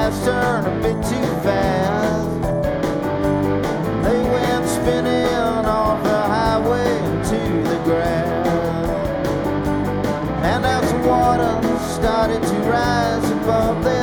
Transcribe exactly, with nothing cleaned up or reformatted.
fast turned a bit too fast. They went spinning off the highway into the grass. And as the water started to rise above their